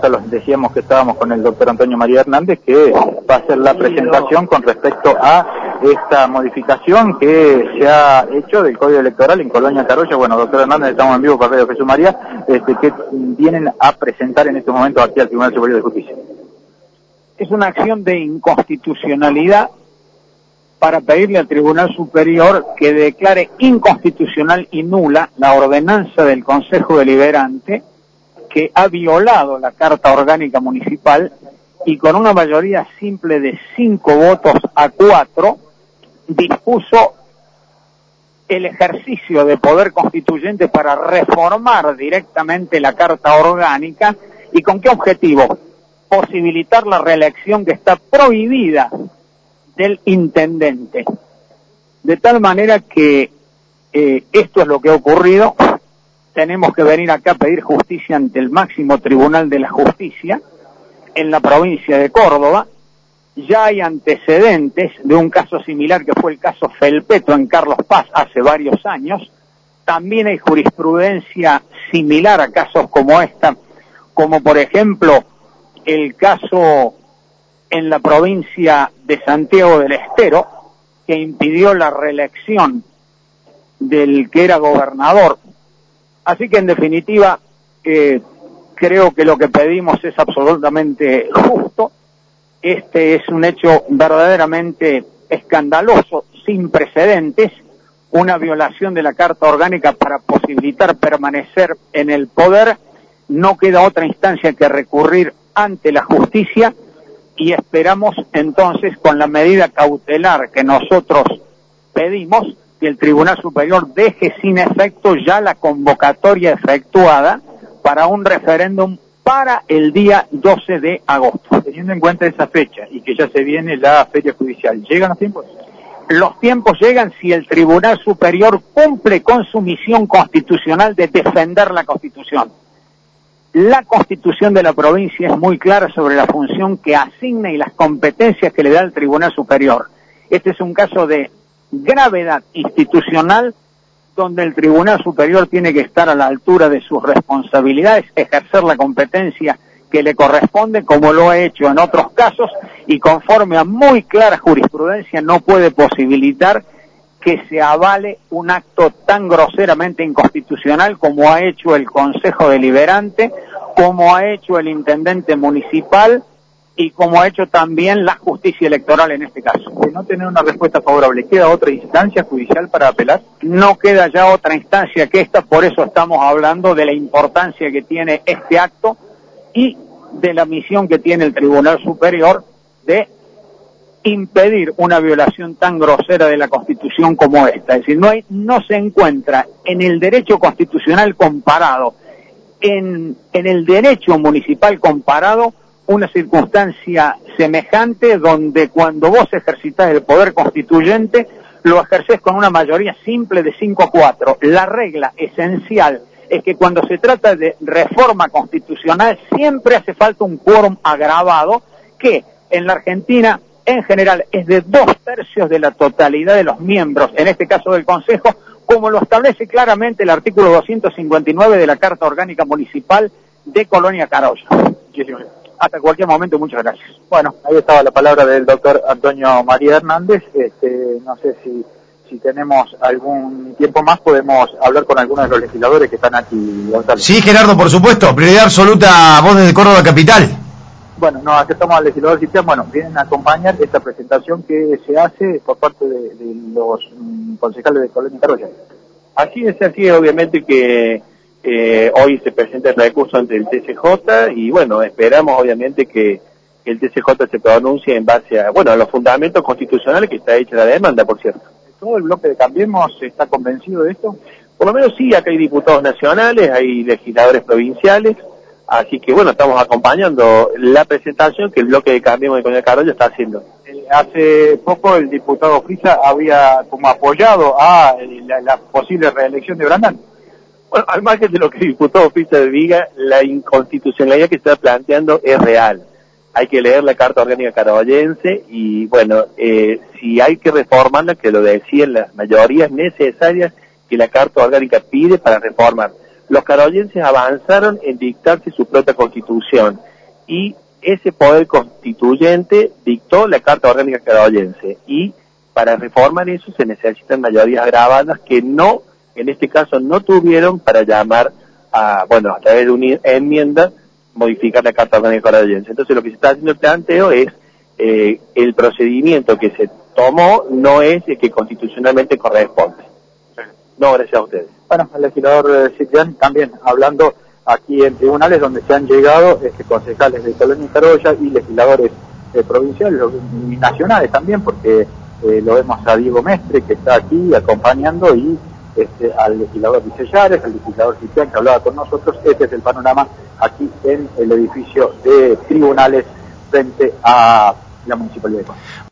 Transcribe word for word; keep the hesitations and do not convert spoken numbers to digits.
nota los decíamos que estábamos con el doctor Antonio María Hernández, que va a hacer la presentación con respecto a esta modificación que se ha hecho del Código Electoral en Colonia Carolla. Bueno, doctor Hernández, estamos en vivo por Radio Jesús María, este, que vienen a presentar en estos momentos aquí al Tribunal Superior de Justicia. Es una acción de inconstitucionalidad para pedirle al Tribunal Superior que declare inconstitucional y nula la ordenanza del Consejo Deliberante que ha violado la Carta Orgánica Municipal y con una mayoría simple de cinco votos a cuatro dispuso el ejercicio de poder constituyente para reformar directamente la Carta Orgánica. ¿Y con qué objetivo? Posibilitar la reelección que está prohibida del intendente. De tal manera que eh, esto es lo que ha ocurrido. Tenemos que venir acá a pedir justicia ante el máximo tribunal de la justicia en la provincia de Córdoba. Ya hay antecedentes de un caso similar que fue el caso Felpeto en Carlos Paz hace varios años. También hay jurisprudencia similar a casos como esta, como por ejemplo el caso en la provincia de Santiago del Estero, que impidió la reelección del que era gobernador. Así que en definitiva, eh, creo que lo que pedimos es absolutamente justo. Este es un hecho verdaderamente escandaloso, sin precedentes, una violación de la Carta Orgánica para posibilitar permanecer en el poder. No queda otra instancia que recurrir ante la justicia y esperamos entonces, con la medida cautelar que nosotros pedimos, que el Tribunal Superior deje sin efecto ya la convocatoria efectuada para un referéndum para el día doce de agosto. Teniendo en cuenta esa fecha y que ya se viene la feria judicial, ¿llegan los tiempos? Los tiempos llegan si el Tribunal Superior cumple con su misión constitucional de defender la Constitución. La Constitución de la provincia es muy clara sobre la función que asigna y las competencias que le da el Tribunal Superior. Este es un caso de gravedad institucional donde el Tribunal Superior tiene que estar a la altura de sus responsabilidades, ejercer la competencia que le corresponde, como lo ha hecho en otros casos, y conforme a muy clara jurisprudencia no puede posibilitar que se avale un acto tan groseramente inconstitucional como ha hecho el Consejo Deliberante, como ha hecho el intendente municipal y como ha hecho también la justicia electoral en este caso. De no tener una respuesta favorable, ¿queda otra instancia judicial para apelar? No queda ya otra instancia que esta, por eso estamos hablando de la importancia que tiene este acto y de la misión que tiene el Tribunal Superior de impedir una violación tan grosera de la Constitución como esta. Es decir, no hay, no se encuentra en el derecho constitucional comparado, en, en el derecho municipal comparado, una circunstancia semejante donde cuando vos ejercitás el poder constituyente, lo ejercés con una mayoría simple de cinco a cuatro. La regla esencial es que cuando se trata de reforma constitucional siempre hace falta un quórum agravado que en la Argentina en general es de dos tercios de la totalidad de los miembros, en este caso del Consejo, como lo establece claramente el artículo doscientos cincuenta y nueve de la Carta Orgánica Municipal de Colonia Carolla. Hasta cualquier momento, muchas gracias. Bueno, ahí estaba la palabra del doctor Antonio María Hernández. Este, no sé si, si tenemos algún tiempo más, podemos hablar con algunos de los legisladores que están aquí, Gonzalo. Sí, Gerardo, por supuesto, prioridad absoluta, voz desde Córdoba Capital. Bueno, nos aceptamos al legislador Cristian. Bueno, vienen a acompañar esta presentación que se hace por parte de, de los um, concejales de Colonia Carolla. Así es, así es, obviamente que eh, hoy se presenta el recurso ante el T C J y bueno, esperamos obviamente que el T C J se pronuncie en base a, bueno, a los fundamentos constitucionales que está hecha la demanda, por cierto. ¿Todo el bloque de Cambiemos está convencido de esto? Por lo menos sí, acá hay diputados nacionales, hay legisladores provinciales. Así que bueno, estamos acompañando la presentación que el bloque de Cambiemos de Colonia Carolla está haciendo. Eh, hace poco el diputado Frisa había como apoyado a la, la posible reelección de Brandán. Bueno, al margen de lo que el diputado Frisa diga, la inconstitucionalidad que se está planteando es real. Hay que leer la Carta Orgánica Carollense y bueno, eh, si hay que reformarla, que lo decían las mayorías necesarias que la Carta Orgánica pide para reformar. Los carollenses avanzaron en dictarse su propia constitución y ese poder constituyente dictó la Carta Orgánica Caraboyense, y para reformar eso se necesitan mayorías agravadas que no, en este caso no tuvieron para llamar a, bueno, a través de una enmienda, modificar la Carta Orgánica Caraboyense. Entonces lo que se está haciendo el planteo es, eh, el procedimiento que se tomó no es el que constitucionalmente corresponde. No, gracias a ustedes. Bueno, el legislador eh, Ciprián también hablando aquí en tribunales donde se han llegado este, concejales de Colonia y Carolla y legisladores eh, provinciales y nacionales también, porque eh, lo vemos a Diego Mestre que está aquí acompañando y este, al legislador Vicellares, al legislador Ciprián que hablaba con nosotros. Este es el panorama aquí en el edificio de tribunales frente a la Municipalidad de Conce.